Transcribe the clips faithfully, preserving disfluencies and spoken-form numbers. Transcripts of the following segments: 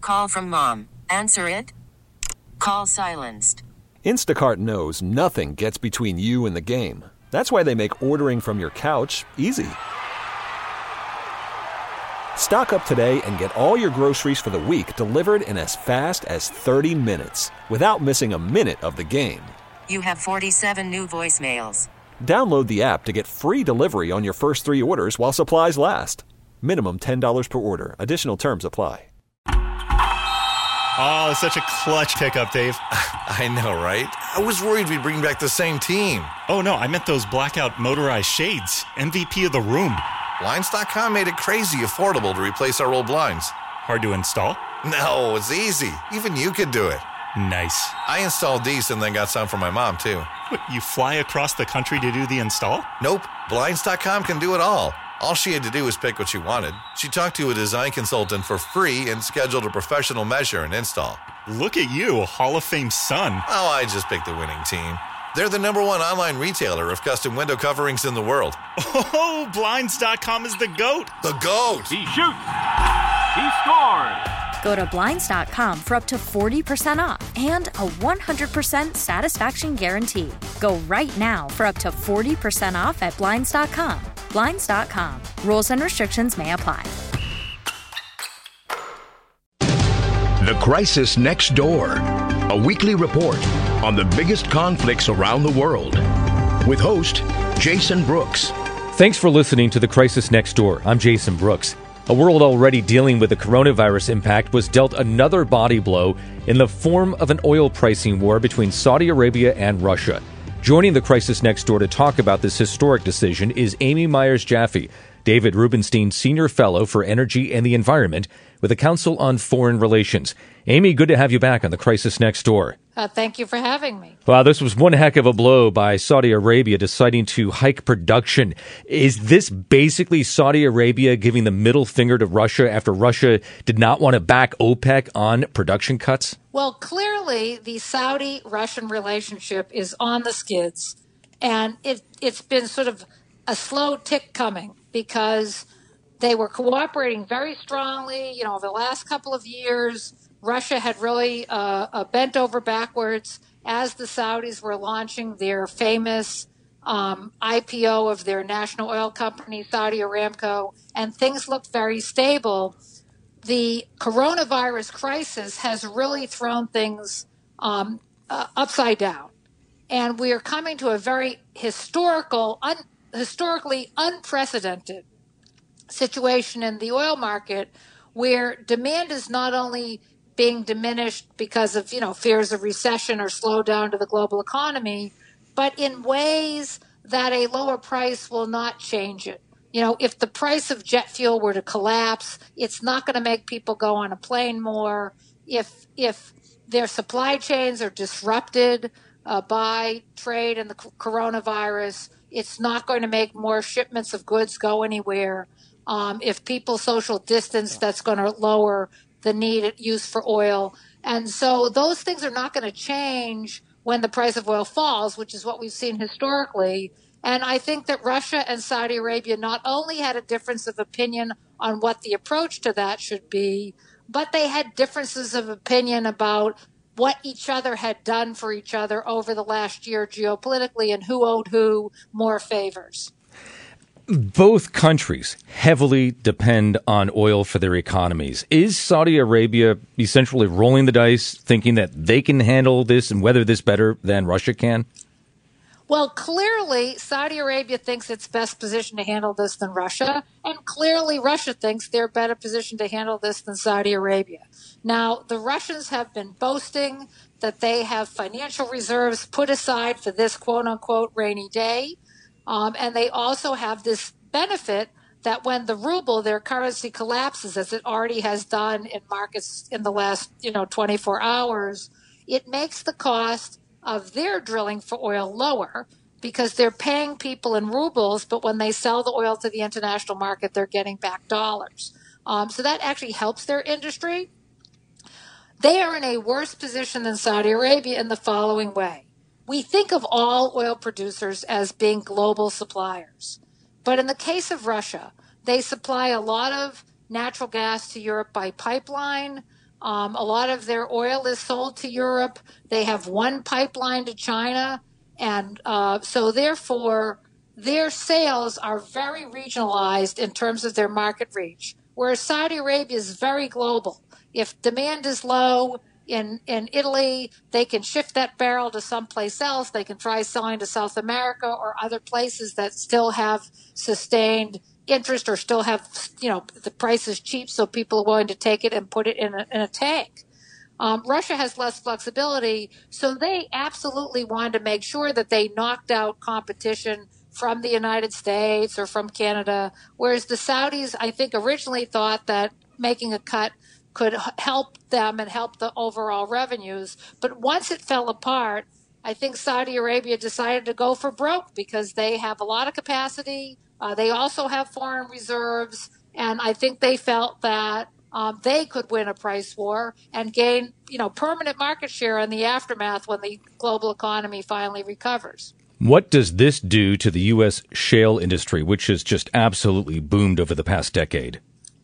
Call from mom. Answer it. Call silenced. Instacart knows nothing gets between you and the game. That's why they make ordering from your couch easy. Stock up today and get all your groceries for the week delivered in as fast as thirty minutes without missing a minute of the game. You have forty-seven new voicemails. Download the app to get free delivery on your first three orders while supplies last. Minimum ten dollars per order. Additional terms apply. Oh, such a clutch pickup, Dave. I know, right? I was worried we'd bring back the same team. Oh, no, I meant those blackout motorized shades. M V P of the room. Blinds dot com made it crazy affordable to replace our old blinds. Hard to install? No, it's easy. Even you could do it. Nice. I installed these and then got some for my mom, too. What, you fly across the country to do the install? Nope. Blinds dot com can do it all. All she had to do was pick what she wanted. She talked to a design consultant for free and scheduled a professional measure and install. Look at you, a Hall of Fame son. Oh, I just picked the winning team. They're the number one online retailer of custom window coverings in the world. Oh, Blinds dot com is the GOAT. The GOAT. He shoots. He scores. Go to Blinds dot com for up to forty percent off and a one hundred percent satisfaction guarantee. Go right now for up to forty percent off at Blinds dot com. Blinds dot com. Rules and restrictions may apply. The Crisis Next Door, a weekly report on the biggest conflicts around the world, with host Jason Brooks. Thanks for listening to The Crisis Next Door. I'm Jason Brooks. A world already dealing with the coronavirus impact was dealt another body blow in the form of an oil pricing war between Saudi Arabia and Russia. Joining The Crisis Next Door to talk about this historic decision is Amy Myers Jaffe, David Rubenstein Senior Fellow for Energy and the Environment with the Council on Foreign Relations. Amy, good to have you back on The Crisis Next Door. Uh, thank you for having me. Wow, this was one heck of a blow by Saudi Arabia deciding to hike production. Is this basically Saudi Arabia giving the middle finger to Russia after Russia did not want to back OPEC on production cuts? Well, clearly the Saudi-Russian relationship is on the skids, and it, it's been sort of a slow tick coming because they were cooperating very strongly, you know, over the last couple of years. Russia had really uh, uh, bent over backwards as the Saudis were launching their famous um, I P O of their national oil company, Saudi Aramco, and things looked very stable. The coronavirus crisis has really thrown things um, uh, upside down. And we are coming to a very historical, un- historically unprecedented situation in the oil market where demand is not only being diminished because of, you know, fears of recession or slowdown to the global economy, but in ways that a lower price will not change it. You know, if the price of jet fuel were to collapse, it's not going to make people go on a plane more. If if their supply chains are disrupted uh, by trade and the coronavirus, it's not going to make more shipments of goods go anywhere. Um, if people social distance, that's going to lower the need used for oil. And so those things are not going to change when the price of oil falls, which is what we've seen historically. And I think that Russia and Saudi Arabia not only had a difference of opinion on what the approach to that should be, but they had differences of opinion about what each other had done for each other over the last year geopolitically and who owed who more favors. Both countries heavily depend on oil for their economies. Is Saudi Arabia essentially rolling the dice, thinking that they can handle this and weather this better than Russia can? Well, clearly, Saudi Arabia thinks it's best positioned to handle this than Russia, and clearly Russia thinks they're better positioned to handle this than Saudi Arabia. Now, the Russians have been boasting that they have financial reserves put aside for this quote-unquote rainy day. Um, and they also have this benefit that when the ruble, their currency, collapses, as it already has done in markets in the last, you know, twenty-four hours, it makes the cost of their drilling for oil lower because they're paying people in rubles, but when they sell the oil to the international market, they're getting back dollars. Um, so that actually helps their industry. They are in a worse position than Saudi Arabia in the following way. We think of all oil producers as being global suppliers. But in the case of Russia, they supply a lot of natural gas to Europe by pipeline. Um, a lot of their oil is sold to Europe. They have one pipeline to China. And uh, so therefore, their sales are very regionalized in terms of their market reach, whereas Saudi Arabia is very global. If demand is low in, in Italy, they can shift that barrel to someplace else. They can try selling to South America or other places that still have sustained interest or still have, you know, the price is cheap, so people are willing to take it and put it in a, in a tank. Um, Russia has less flexibility, so they absolutely wanted to make sure that they knocked out competition from the United States or from Canada, whereas the Saudis, I think, originally thought that making a cut could help them and help the overall revenues. But once it fell apart, I think Saudi Arabia decided to go for broke because they have a lot of capacity. Uh, they also have foreign reserves, and I think they felt that um, they could win a price war and gain, you know, permanent market share in the aftermath when the global economy finally recovers. What does this do to the U S shale industry, which has just absolutely boomed over the past decade?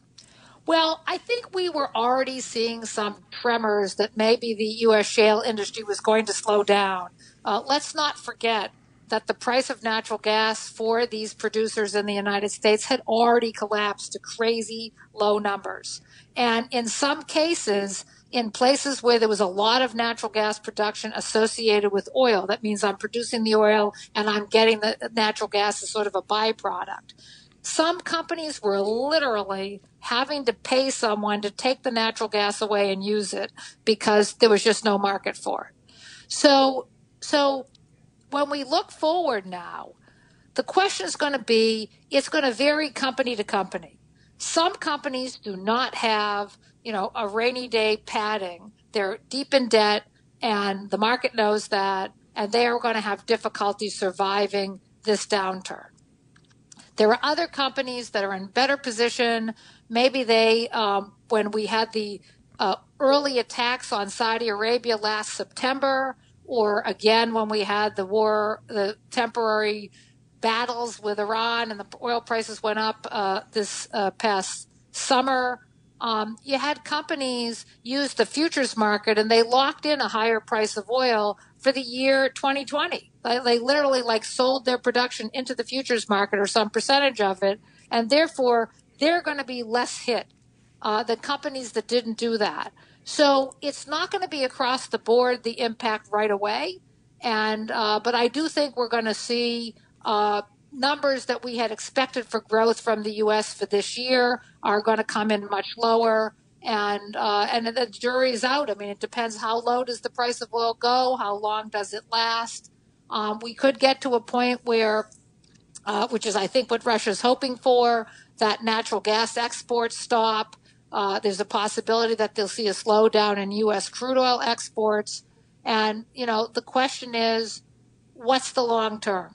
Well, I think we were already seeing some tremors that maybe the U S shale industry was going to slow down. Uh, let's not forget that the price of natural gas for these producers in the United States had already collapsed to crazy low numbers. And in some cases, in places where there was a lot of natural gas production associated with oil, that means I'm producing the oil and I'm getting the natural gas as sort of a byproduct. Some companies were literally having to pay someone to take the natural gas away and use it because there was just no market for it. So, so when we look forward now, the question is going to be, it's going to vary company to company. Some companies do not have, you know, a rainy day padding. They're deep in debt and the market knows that, and they are going to have difficulty surviving this downturn. There are other companies that are in better position. Maybe they, um, when we had the uh, early attacks on Saudi Arabia last September, or again when we had the war, the temporary battles with Iran and the oil prices went up uh, this uh, past summer, um, you had companies use the futures market and they locked in a higher price of oil for the year twenty twenty. They, they literally like sold their production into the futures market or some percentage of it, and therefore they're going to be less hit uh, than companies that didn't do that. So it's not going to be across the board the impact right away, and uh, but I do think we're going to see uh, numbers that we had expected for growth from the U S for this year are going to come in much lower. And uh, and the jury's out. I mean, it depends how low does the price of oil go? How long does it last? Um, we could get to a point where, uh, which is I think what Russia's hoping for, that natural gas exports stop. Uh, there's a possibility that they'll see a slowdown in U S crude oil exports. And, you know, the question is, what's the long term?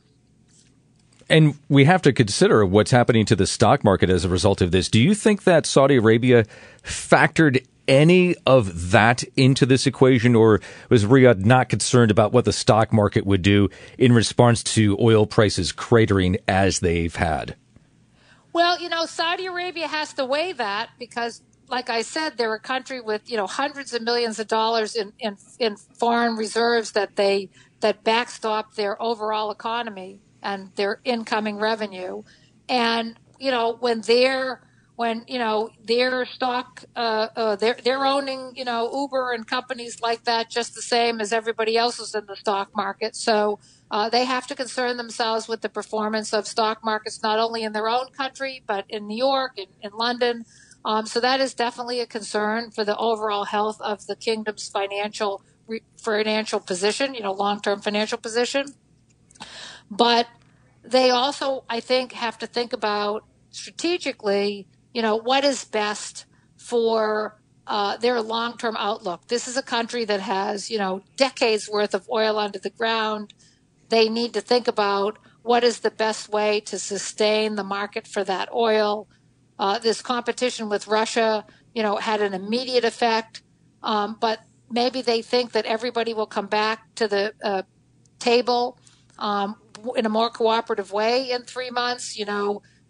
And we have to consider what's happening to the stock market as a result of this. Do you think that Saudi Arabia factored any of that into this equation, or was Riyadh not concerned about what the stock market would do in response to oil prices cratering as they've had? Well, you know, Saudi Arabia has to weigh that because, like I said, they're a country with, you know, hundreds of millions of dollars in, in, in foreign reserves that they that backstop their overall economy and their incoming revenue. And, you know, when they're, when, you know, their stock, uh, uh, they're, they're owning, you know, Uber and companies like that just the same as everybody else is in the stock market. So uh, they have to concern themselves with the performance of stock markets, not only in their own country, but in New York and in London. Um, so that is definitely a concern for the overall health of the kingdom's financial, financial position, you know, long-term financial position. But they also, I think, have to think about strategically, you know, what is best for uh, their long-term outlook. This is a country that has, you know, decades worth of oil under the ground. They need to think about what is the best way to sustain the market for that oil. Uh, this competition with Russia, you know, had an immediate effect, um, but maybe they think that everybody will come back to the uh, table um, in a more cooperative way in three months. You know,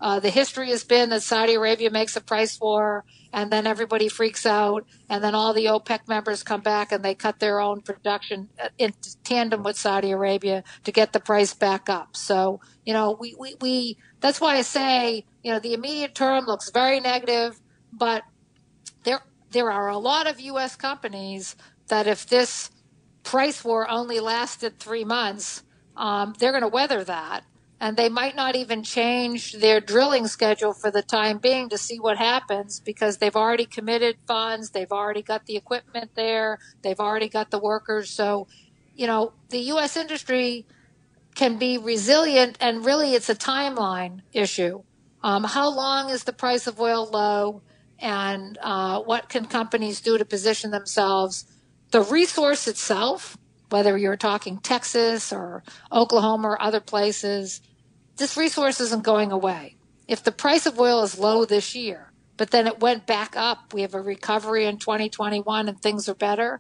Uh, the history has been that Saudi Arabia makes a price war, and then everybody freaks out, and then all the OPEC members come back and they cut their own production in tandem with Saudi Arabia to get the price back up. So, you know, we, we, we that's why I say, you know, the immediate term looks very negative, but there there are a lot of U S companies that if this price war only lasted three months, um, they're going to weather that. And they might not even change their drilling schedule for the time being to see what happens because they've already committed funds. They've already got the equipment there. They've already got the workers. So, you know, the U S industry can be resilient, and really it's a timeline issue. Um, how long is the price of oil low, and uh, what can companies do to position themselves? The resource itself, whether you're talking Texas or Oklahoma or other places, this resource isn't going away. If the price of oil is low this year, but then it went back up, we have a recovery in twenty twenty-one and things are better,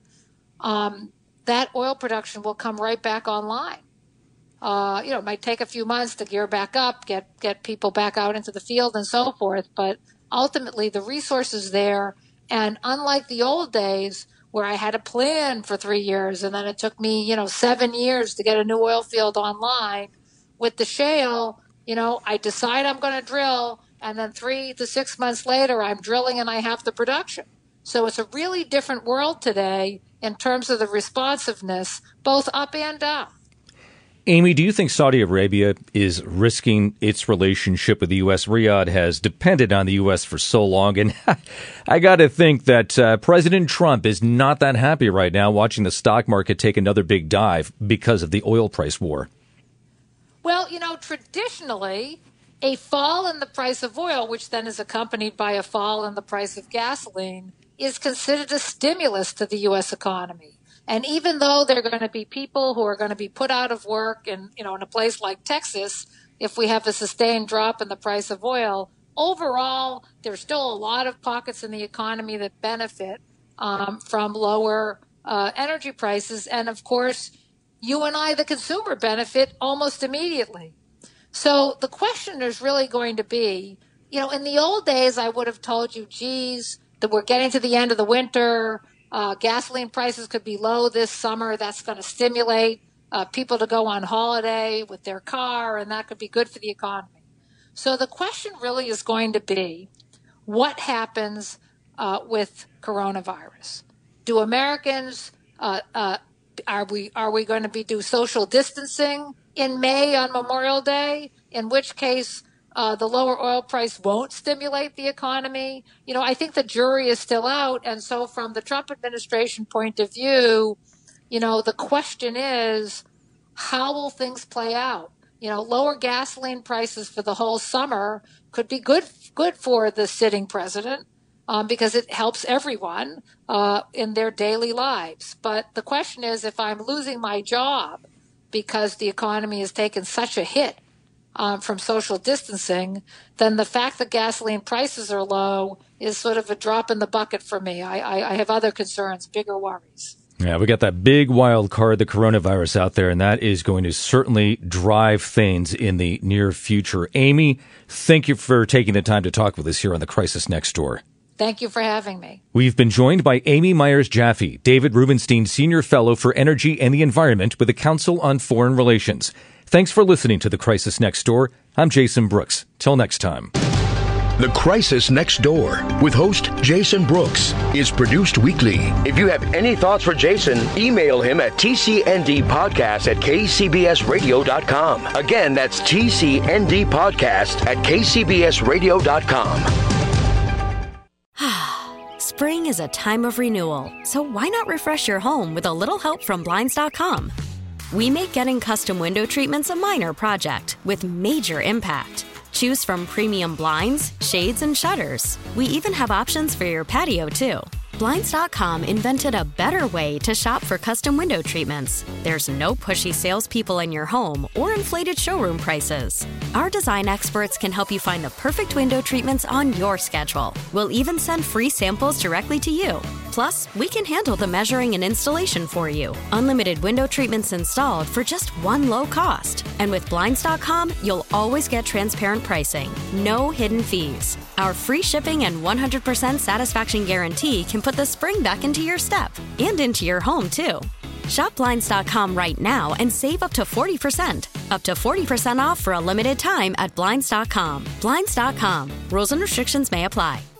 um, that oil production will come right back online. Uh, you know, it might take a few months to gear back up, get, get people back out into the field and so forth, but ultimately the resource is there. And unlike the old days, where I had a plan for three years and then it took me, you know, seven years to get a new oil field online. With the shale, you know, I decide I'm going to drill, and then three to six months later, I'm drilling and I have the production. So it's a really different world today in terms of the responsiveness, both up and down. Amy, do you think Saudi Arabia is risking its relationship with the U S? Riyadh has depended on the U S for so long, and I got to think that uh, President Trump is not that happy right now watching the stock market take another big dive because of the oil price war. Well, you know, traditionally, a fall in the price of oil, which then is accompanied by a fall in the price of gasoline, is considered a stimulus to the U S economy. And even though there are going to be people who are going to be put out of work in, you know, in a place like Texas, if we have a sustained drop in the price of oil, overall, there's still a lot of pockets in the economy that benefit um, from lower uh, energy prices. And of course, you and I, the consumer, benefit almost immediately. So the question is really going to be, you know, in the old days, I would have told you, geez, that we're getting to the end of the winter. Uh, gasoline prices could be low this summer. That's going to stimulate uh, people to go on holiday with their car, and that could be good for the economy. So the question really is going to be, what happens uh, with coronavirus? Do Americans, uh, uh, are we are we going to be do social distancing in May on Memorial Day? In which case, Uh, the lower oil price won't stimulate the economy. You know, I think the jury is still out. And so from the Trump administration point of view, you know, the question is, how will things play out? You know, lower gasoline prices for the whole summer could be good, good for the sitting president um, because it helps everyone uh, in their daily lives. But the question is, if I'm losing my job because the economy has taken such a hit Um, from social distancing, then the fact that gasoline prices are low is sort of a drop in the bucket for me. I, I, I have other concerns, bigger worries. Yeah, we got that big wild card, the coronavirus out there, and that is going to certainly drive things in the near future. Amy, thank you for taking the time to talk with us here on The Crisis Next Door. Thank you for having me. We've been joined by Amy Myers Jaffe, David Rubenstein Senior Fellow for Energy and the Environment with the Council on Foreign Relations. Thanks for listening to The Crisis Next Door. I'm Jason Brooks. Till next time. The Crisis Next Door with host Jason Brooks is produced weekly. If you have any thoughts for Jason, email him at t c n d podcast at k c b s radio dot com. Again, that's t c n d podcast at k c b s radio dot com. Spring is a time of renewal, so why not refresh your home with a little help from Blinds dot com? We make getting custom window treatments a minor project with major impact. Choose from premium blinds, shades, and shutters. We even have options for your patio, too. Blinds dot com invented a better way to shop for custom window treatments. There's no pushy salespeople in your home or inflated showroom prices. Our design experts can help you find the perfect window treatments on your schedule. We'll even send free samples directly to you. Plus, we can handle the measuring and installation for you. Unlimited window treatments installed for just one low cost. And with Blinds dot com, you'll always get transparent pricing. No hidden fees. Our free shipping and one hundred percent satisfaction guarantee can put the spring back into your step and into your home, too. Shop Blinds dot com right now and save up to forty percent. Up to forty percent off for a limited time at Blinds dot com. Blinds dot com. Rules and restrictions may apply.